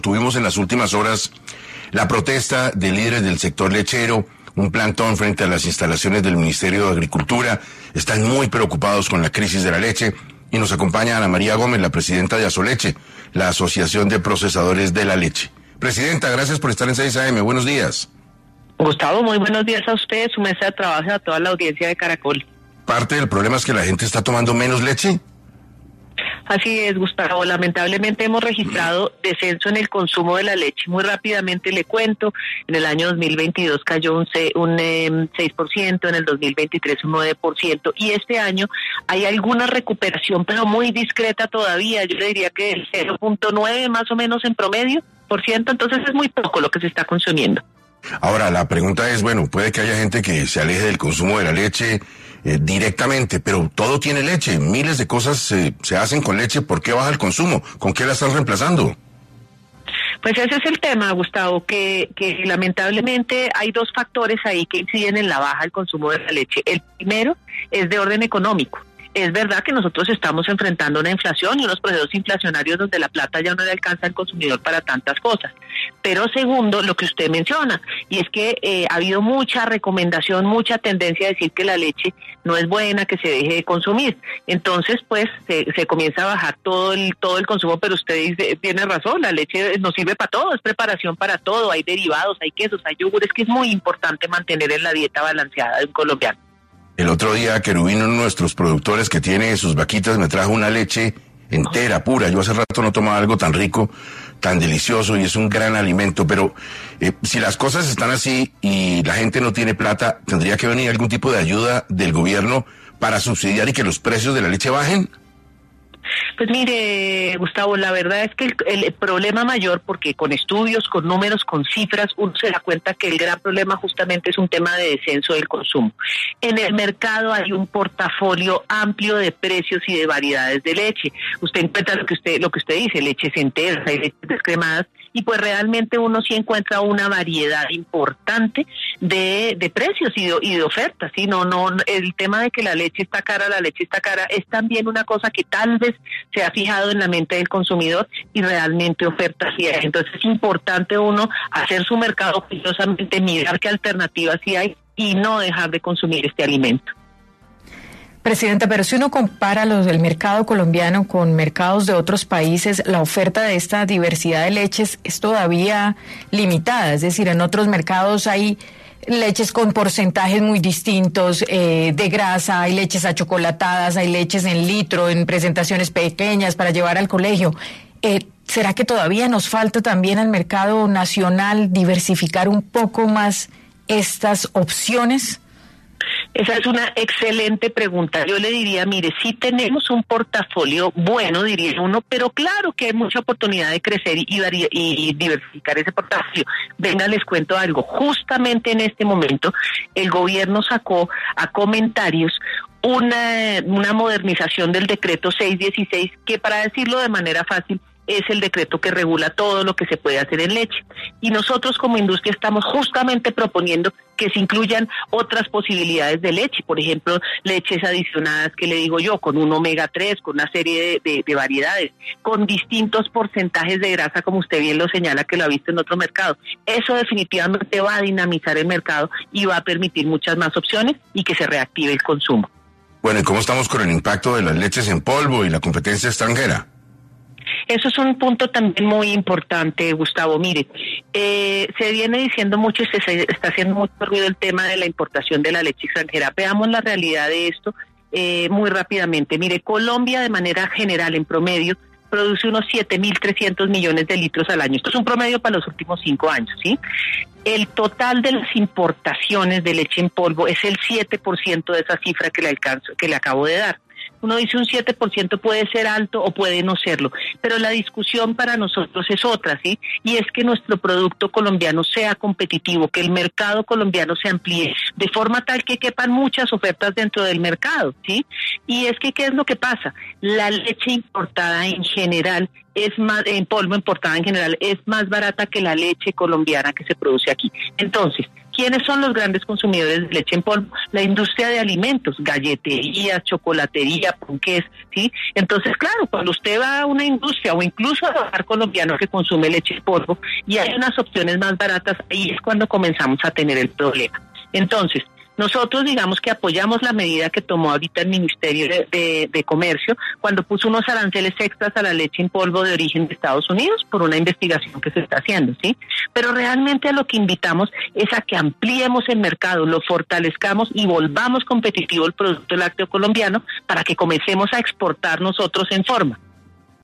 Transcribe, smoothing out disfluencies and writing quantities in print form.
Tuvimos en las últimas horas la protesta de líderes del sector lechero, un plantón frente a las instalaciones del Ministerio de Agricultura. Están muy preocupados con la crisis de la leche y nos acompaña Ana María Gómez, la presidenta de Asoleche, la Asociación de Procesadores de la Leche. Presidenta, gracias por estar en 6 AM. Buenos días. Gustavo, muy buenos días a ustedes, su mesa de trabajo y a toda la audiencia de Caracol. ¿Parte del problema es que la gente está tomando menos leche? Así es, Gustavo. Lamentablemente hemos registrado descenso en el consumo de la leche. Muy rápidamente le cuento, en el año 2022 cayó un 6%, en el 2023 un 9%, y este año hay alguna recuperación, pero muy discreta todavía. Yo le diría que el 0.9 más o menos en promedio por ciento, entonces es muy poco lo que se está consumiendo. Ahora, la pregunta es, bueno, puede que haya gente que se aleje del consumo de la leche directamente, pero todo tiene leche, miles de cosas se hacen con leche. ¿Por qué baja el consumo? ¿Con qué la están reemplazando? Pues ese es el tema, Gustavo, que lamentablemente hay dos factores ahí que inciden en la baja del consumo de la leche. El primero es de orden económico. Es verdad que nosotros estamos enfrentando una inflación y unos procesos inflacionarios donde la plata ya no le alcanza al consumidor para tantas cosas. Pero segundo, lo que usted menciona, y es que ha habido mucha recomendación, mucha tendencia a decir que la leche no es buena, que se deje de consumir. Entonces, pues, se comienza a bajar todo el consumo, pero usted dice, tiene razón, la leche nos sirve para todo, es preparación para todo, hay derivados, hay quesos, hay yogures, que es muy importante mantener en la dieta balanceada de un colombiano. El otro día, Querubín, uno de nuestros productores que tiene sus vaquitas, me trajo una leche entera, pura. Yo hace rato no tomaba algo tan rico, tan delicioso, y es un gran alimento. Pero si las cosas están así y la gente no tiene plata, ¿tendría que venir algún tipo de ayuda del gobierno para subsidiar y que los precios de la leche bajen? Pues mire, Gustavo, la verdad es que el problema mayor, porque con estudios, con números, con cifras, uno se da cuenta que el gran problema justamente es un tema de descenso del consumo. En el mercado hay un portafolio amplio de precios y de variedades de leche. Usted encuentra lo que usted dice, leches enteras, hay leches descremadas, y pues realmente uno sí encuentra una variedad importante de precios y de ofertas, ¿sí? No, el tema de que la leche está cara es también una cosa que tal vez se ha fijado en la mente del consumidor, y realmente ofertas sí hay. Entonces es importante uno hacer su mercado cuidadosamente, mirar qué alternativas sí hay y no dejar de consumir este alimento. Presidenta, pero si uno compara el mercado colombiano con mercados de otros países, la oferta de esta diversidad de leches es todavía limitada. Es decir, en otros mercados hay leches con porcentajes muy distintos de grasa, hay leches achocolatadas, hay leches en litro, en presentaciones pequeñas para llevar al colegio. ¿Será que todavía nos falta también al mercado nacional diversificar un poco más estas opciones? Esa es una excelente pregunta. Yo le diría, mire, sí tenemos un portafolio bueno, diría uno, pero claro que hay mucha oportunidad de crecer y diversificar ese portafolio. Venga, les cuento algo. Justamente en este momento, el gobierno sacó a comentarios una modernización del decreto 616, que, para decirlo de manera fácil, es el decreto que regula todo lo que se puede hacer en leche. Y nosotros como industria estamos justamente proponiendo que se incluyan otras posibilidades de leche, por ejemplo, leches adicionadas, que le digo yo, con un omega 3, con una serie de variedades, con distintos porcentajes de grasa, como usted bien lo señala, que lo ha visto en otro mercado. Eso definitivamente va a dinamizar el mercado y va a permitir muchas más opciones y que se reactive el consumo. Bueno, ¿y cómo estamos con el impacto de las leches en polvo y la competencia extranjera? Eso es un punto también muy importante, Gustavo. Mire, se viene diciendo mucho y se está haciendo mucho ruido el tema de la importación de la leche extranjera. Veamos la realidad de esto muy rápidamente. Mire, Colombia de manera general, en promedio, produce unos 7.300 millones de litros al año. Esto es un promedio para los últimos 5 años, ¿sí? El total de las importaciones de leche en polvo es el 7% de esa cifra que le acabo de dar. Uno dice un 7% puede ser alto o puede no serlo, pero la discusión para nosotros es otra, ¿sí? Y es que nuestro producto colombiano sea competitivo, que el mercado colombiano se amplíe de forma tal que quepan muchas ofertas dentro del mercado, ¿sí? Y es que, ¿qué es lo que pasa? La leche importada en general es más, en polvo importada en general, es más barata que la leche colombiana que se produce aquí. Entonces, ¿quiénes son los grandes consumidores de leche en polvo? La industria de alimentos, galleterías, chocolatería, ponqués, ¿sí? Entonces, claro, cuando usted va a una industria o incluso a hogar colombiano que consume leche en polvo y hay unas opciones más baratas, ahí es cuando comenzamos a tener el problema. Entonces, nosotros digamos que apoyamos la medida que tomó ahorita el Ministerio de Comercio cuando puso unos aranceles extras a la leche en polvo de origen de Estados Unidos por una investigación que se está haciendo, ¿sí? Pero realmente a lo que invitamos es a que ampliemos el mercado, lo fortalezcamos y volvamos competitivo el producto lácteo colombiano para que comencemos a exportar nosotros en forma.